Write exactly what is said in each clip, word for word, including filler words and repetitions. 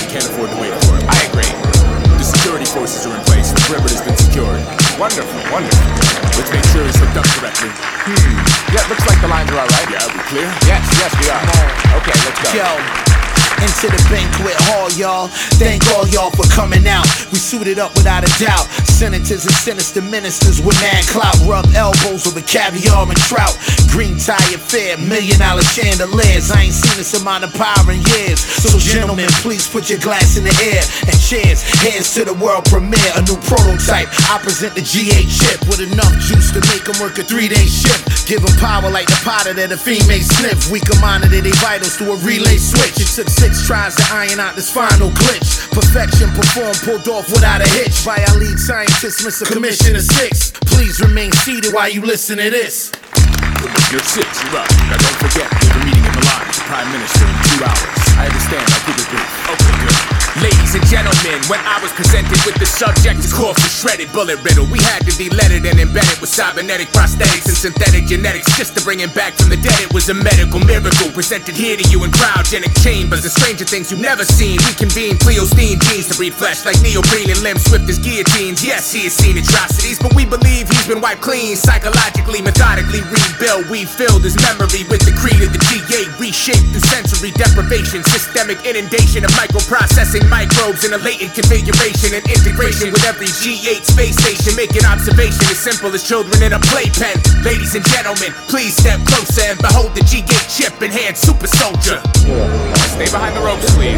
can't afford to wait for him. I agree. The security forces are in place. The perimeter's been secured. Wonderful, wonderful. Let's make sure he's hooked up correctly. Hmm. Yeah, looks like the lines are all right. Yeah, we clear? Yes, yes, we are. Okay, let's go. Yo, into the banquet hall, y'all. Thank all y'all for coming out. We suited up without a doubt. Senators and sinister ministers with mad clout. Rub elbows over caviar and trout. Green tie affair, million dollar chandeliers. I ain't seen this amount of power in years. So gentlemen, please put your glass in the air and cheers. Here's to the world premiere, a new prototype. I present the G eight chip with enough juice to make them work a three-day shift. Give them power like the powder that a female sniff. We can monitor their vitals through a relay switch. It took six tries to iron out this final glitch. Perfection performed, pulled off without a hitch by our lead scientist, Mister Commissioner Six. Please remain seated while you listen to this. You're six, you're up. Now don't forget, we have a meeting in Milan with the Prime Minister in two hours. I understand, I'll keep it brief. Okay, good. Ladies and gentlemen, when I was presented with the subject, the core for shredded bullet riddle, we had to be lettered and embedded with cybernetic prosthetics and synthetic genetics just to bring him back from the dead. It was a medical miracle presented here to you in cryogenic chambers. The stranger things you've never seen. We convene Pleostine genes to breed flesh like neoprene and limbs swift as guillotines. Yes, he has seen atrocities, but we believe he's been wiped clean. Psychologically, methodically rebuilt. We filled his memory with the creed of the G eight, reshaped through sensory deprivation, systemic inundation of microprocessing microbes in a latent configuration and integration with every G eight space station. Making observation as simple as children in a playpen. Ladies and gentlemen, please step closer and behold the G eight chip in hand super soldier. Stay behind the ropes, please.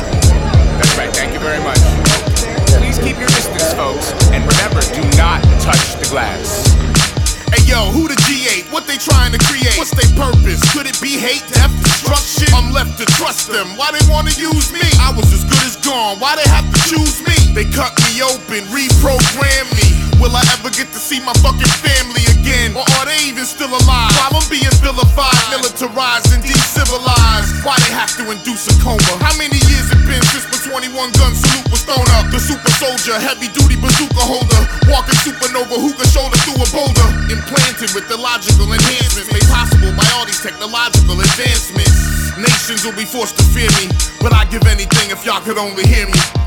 That's right, thank you very much. Please keep your distance, folks. And remember, do not touch the glass. Hey yo, who the G eight? What they trying to create? What's their purpose? Could it be hate, death, destruction? I'm left to trust them. Why they wanna use me? I was as good as gone. Why they have to choose me? They cut me open, reprogram me. Will I ever get to see my fucking family again? Or are they even still alive? While I'm being vilified, militarized and decivilized. Why they have to induce a coma? How many years it been since my twenty-one gun salute was thrown up? The super soldier, heavy duty bazooka holder, walking supernova, hookah shoulder through a boulder. Implanted with the logical enhancements made possible by all these technological advancements. Nations will be forced to fear me, but I'd give anything if y'all could only hear me.